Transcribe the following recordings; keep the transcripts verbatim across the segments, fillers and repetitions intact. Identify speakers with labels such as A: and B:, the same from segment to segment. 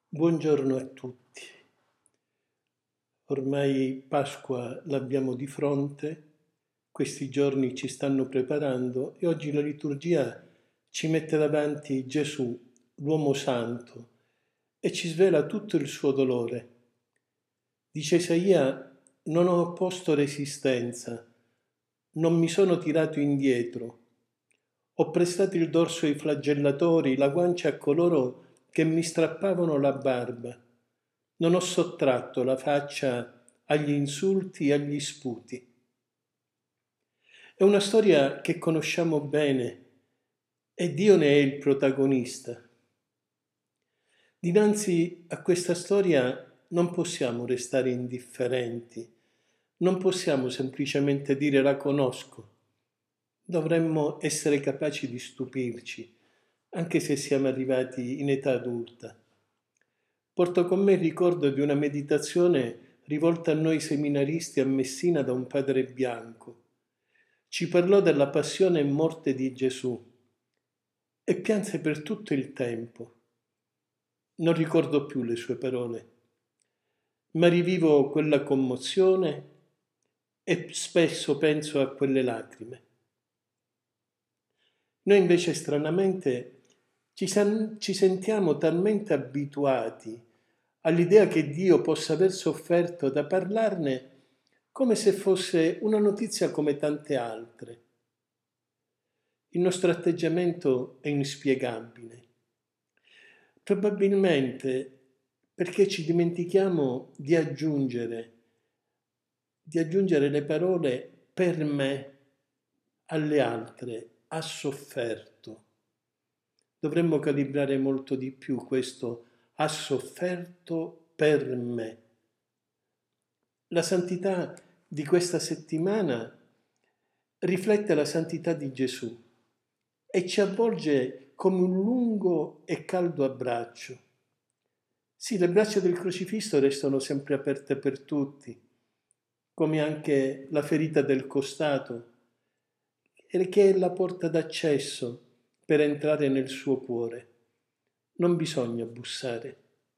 A: Buongiorno a tutti. Ormai Pasqua l'abbiamo di fronte, questi giorni ci stanno preparando e oggi la liturgia ci mette davanti Gesù, l'uomo santo, e ci svela tutto il suo dolore. Dice Isaia: non ho opposto resistenza, non mi sono tirato indietro. Ho prestato il dorso ai flagellatori, la guancia a coloro che mi strappavano la barba. Non ho sottratto la faccia agli insulti e agli sputi. È una storia che conosciamo bene e Dio ne è il protagonista. Dinanzi a questa storia non possiamo restare indifferenti, non possiamo semplicemente dire la conosco. Dovremmo essere capaci di stupirci, anche se siamo arrivati in età adulta. Porto con me il ricordo di una meditazione rivolta a noi seminaristi a Messina da un padre bianco. Ci parlò della passione e morte di Gesù e pianse per tutto il tempo. Non ricordo più le sue parole, ma rivivo quella commozione e spesso penso a quelle lacrime. Noi invece stranamente ci, san- ci sentiamo talmente abituati all'idea che Dio possa aver sofferto da parlarne come se fosse una notizia come tante altre. Il nostro atteggiamento è inspiegabile. Probabilmente perché ci dimentichiamo di aggiungere, di aggiungere le parole per me alle altre, ha sofferto. Dovremmo calibrare molto di più questo ha sofferto per me. La santità di questa settimana riflette la santità di Gesù e ci avvolge come un lungo e caldo abbraccio. Sì, le braccia del crocifisso restano sempre aperte per tutti, come anche la ferita del costato, che è la porta d'accesso per entrare nel suo cuore. Non bisogna bussare.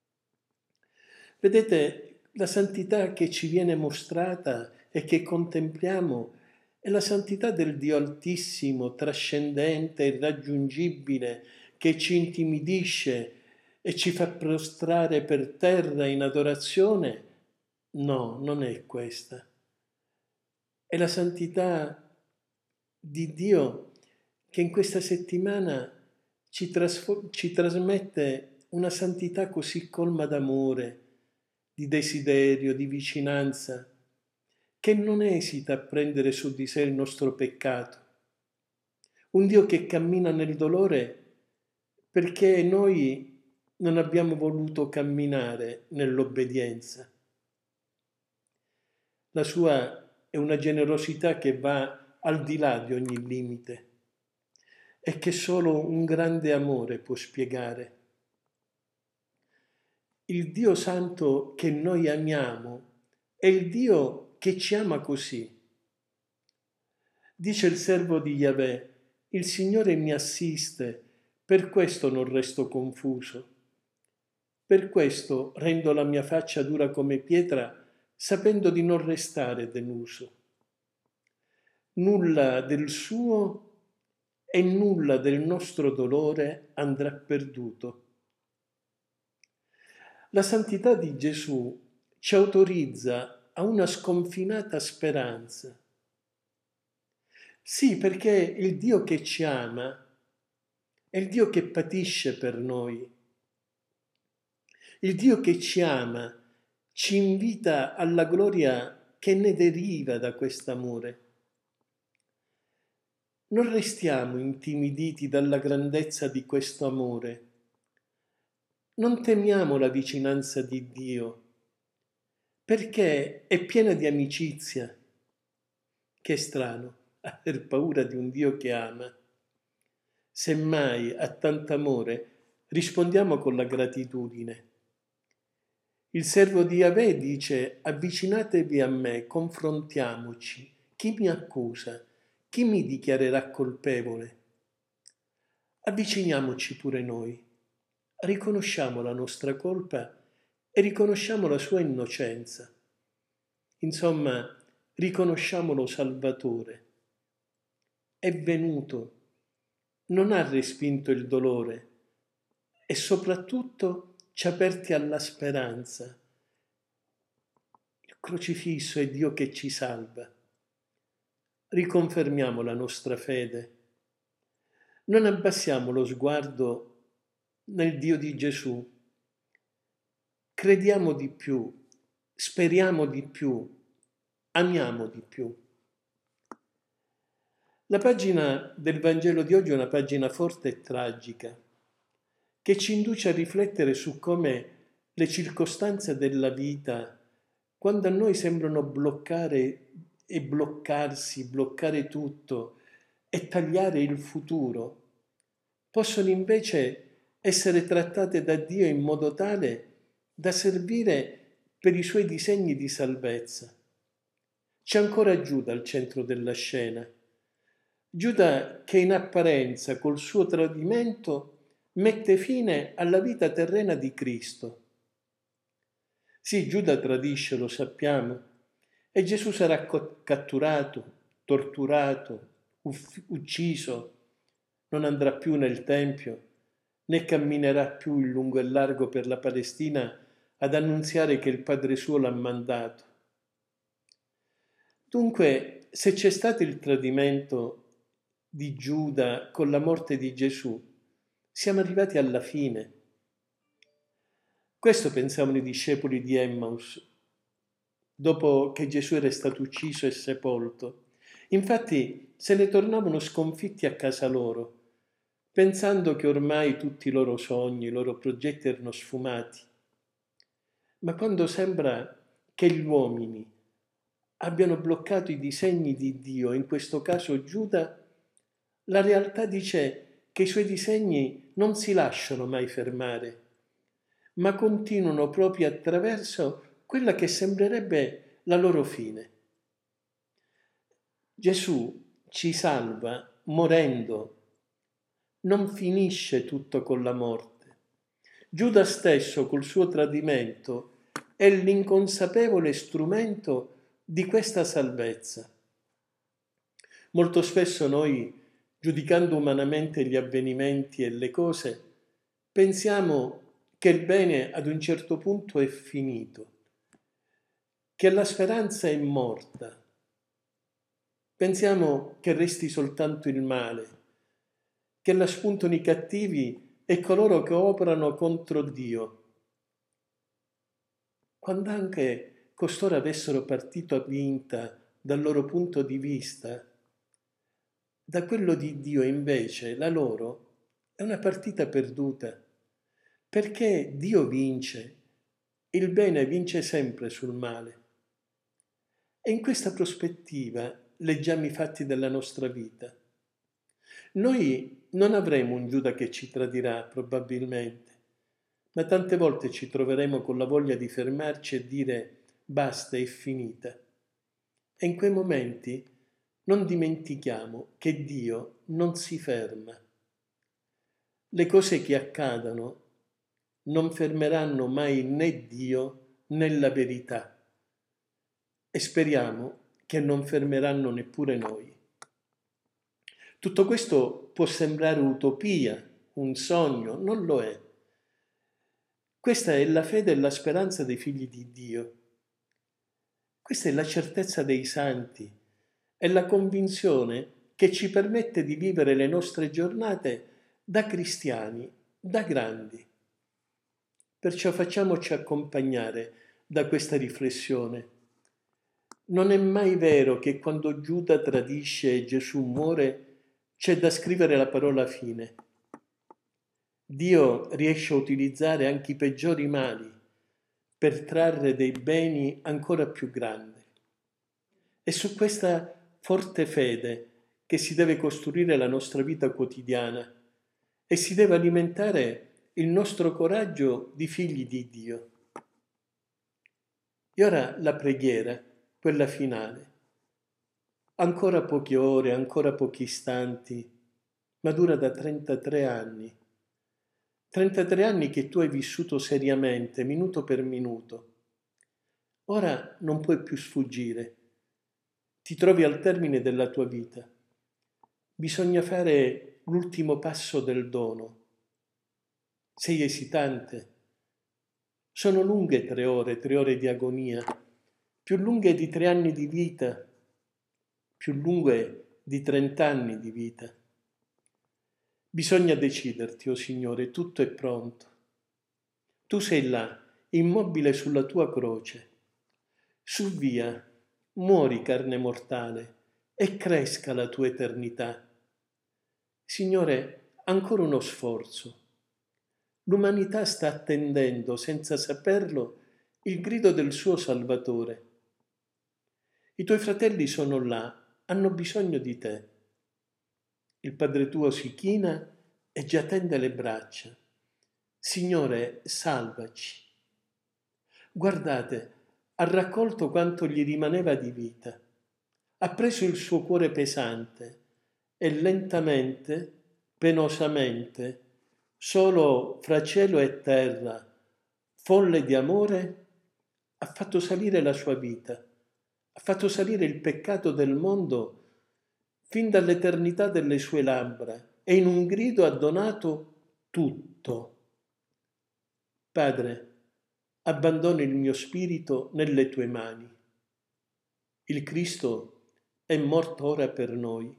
A: Vedete, la santità che ci viene mostrata e che contempliamo è la santità del Dio Altissimo, trascendente, irraggiungibile, che ci intimidisce e ci fa prostrare per terra in adorazione. No, non è questa. È la santità di Dio che in questa settimana ci, trasfo- ci trasmette una santità così colma d'amore, di desiderio, di vicinanza, che non esita a prendere su di sé il nostro peccato. Un Dio che cammina nel dolore perché noi non abbiamo voluto camminare nell'obbedienza. La sua è una generosità che va al di là di ogni limite e che solo un grande amore può spiegare. Il Dio Santo che noi amiamo è il Dio che ci ama così. Dice il servo di Yahweh: il Signore mi assiste, per questo non resto confuso. Per questo rendo la mia faccia dura come pietra, sapendo di non restare deluso. Nulla del suo e nulla del nostro dolore andrà perduto. La santità di Gesù ci autorizza a una sconfinata speranza. Sì, perché il Dio che ci ama è il Dio che patisce per noi. Il Dio che ci ama ci invita alla gloria che ne deriva da quest'amore. Non restiamo intimiditi dalla grandezza di questo amore. Non temiamo la vicinanza di Dio, perché è piena di amicizia. Che strano aver paura di un Dio che ama. Semmai a tanto amore rispondiamo con la gratitudine. Il servo di Yahweh dice: avvicinatevi a me, confrontiamoci. Chi mi accusa? Chi mi dichiarerà colpevole? Avviciniamoci pure noi. riconosciamo la nostra colpa e riconosciamo la sua innocenza. Insomma, riconosciamolo Salvatore. È venuto, non ha respinto il dolore e soprattutto ci ha aperti alla speranza. Il crocifisso è Dio che ci salva. Riconfermiamo la nostra fede. Non abbassiamo lo sguardo nel Dio di Gesù. Crediamo di più, speriamo di più, amiamo di più. La pagina del Vangelo di oggi è una pagina forte e tragica, che ci induce a riflettere su come le circostanze della vita, quando a noi sembrano bloccare e bloccarsi, bloccare tutto e tagliare il futuro, possono invece essere trattate da Dio in modo tale da servire per i suoi disegni di salvezza. C'è ancora Giuda al centro della scena. Giuda che in apparenza col suo tradimento mette fine alla vita terrena di Cristo. Sì, Giuda tradisce, lo sappiamo, e Gesù sarà catturato, torturato, uff- ucciso, non andrà più nel Tempio, né camminerà più in lungo e largo per la Palestina ad annunziare che il Padre suo l'ha mandato. Dunque, se c'è stato il tradimento di Giuda con la morte di Gesù, siamo arrivati alla fine. Questo pensavano i discepoli di Emmaus, dopo che Gesù era stato ucciso e sepolto. Infatti se ne tornavano sconfitti a casa loro, pensando che ormai tutti i loro sogni, i loro progetti erano sfumati. Ma quando sembra che gli uomini abbiano bloccato i disegni di Dio, in questo caso Giuda, la realtà dice che i suoi disegni non si lasciano mai fermare, ma continuano proprio attraverso quella che sembrerebbe la loro fine. Gesù ci salva morendo, non finisce tutto con la morte. Giuda stesso col suo tradimento è l'inconsapevole strumento di questa salvezza. Molto spesso noi, giudicando umanamente gli avvenimenti e le cose, pensiamo che il bene ad un certo punto è finito, che la speranza è morta. Pensiamo che resti soltanto il male, che la spuntano i cattivi e coloro che operano contro Dio. Quando anche costoro avessero partito vinta dal loro punto di vista, da quello di Dio invece la loro è una partita perduta, perché Dio vince, il bene vince sempre sul male. E in questa prospettiva leggiamo i fatti della nostra vita. Noi non avremo un Giuda che ci tradirà, probabilmente, ma tante volte ci troveremo con la voglia di fermarci e dire basta, è finita. E in quei momenti non dimentichiamo che Dio non si ferma. Le cose che accadono non fermeranno mai né Dio né la verità. E speriamo che non fermeranno neppure noi. Tutto questo può sembrare utopia, un sogno, non lo è. Questa è la fede e la speranza dei figli di Dio. Questa è la certezza dei santi, è la convinzione che ci permette di vivere le nostre giornate da cristiani, da grandi. Perciò facciamoci accompagnare da questa riflessione. Non è mai vero che quando Giuda tradisce e Gesù muore c'è da scrivere la parola fine. Dio riesce a utilizzare anche i peggiori mali per trarre dei beni ancora più grandi. È su questa forte fede che si deve costruire la nostra vita quotidiana e si deve alimentare il nostro coraggio di figli di Dio. E ora la preghiera, quella finale. Ancora poche ore, ancora pochi istanti, ma dura da trentatré anni. trentatré anni che tu hai vissuto seriamente, minuto per minuto. Ora non puoi più sfuggire. Ti trovi al termine della tua vita. Bisogna fare l'ultimo passo del dono. Sei esitante. Sono lunghe tre ore, tre ore di agonia, più lunghe di tre anni di vita, più lunghe di trent'anni di vita. Bisogna deciderti, o oh Signore, tutto è pronto. Tu sei là, immobile sulla tua croce. Su via, muori carne mortale e cresca la tua eternità. Signore, ancora uno sforzo. L'umanità sta attendendo, senza saperlo, il grido del suo Salvatore. I tuoi fratelli sono là, hanno bisogno di te. Il Padre tuo si china e già tende le braccia. Signore, salvaci. Guardate, ha raccolto quanto gli rimaneva di vita. Ha preso il suo cuore pesante e lentamente, penosamente, solo fra cielo e terra, folle di amore, ha fatto salire la sua vita, ha fatto salire il peccato del mondo fin dall'eternità delle sue labbra e in un grido ha donato tutto. Padre, abbandono il mio spirito nelle tue mani. Il Cristo è morto ora per noi.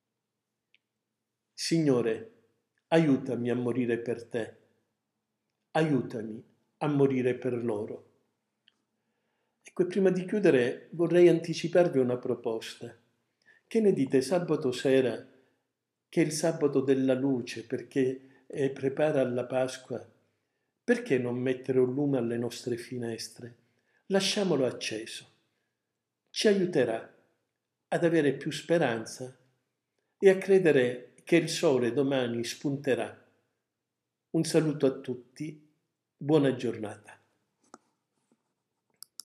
A: Signore, aiutami a morire per te. Aiutami a morire per loro. Ecco, prima di chiudere vorrei anticiparvi una proposta. Che ne dite sabato sera, che è il sabato della luce, perché eh, prepara alla Pasqua? Perché non mettere un lume alle nostre finestre? Lasciamolo acceso. Ci aiuterà ad avere più speranza e a credere che il sole domani spunterà. Un saluto a tutti, buona giornata.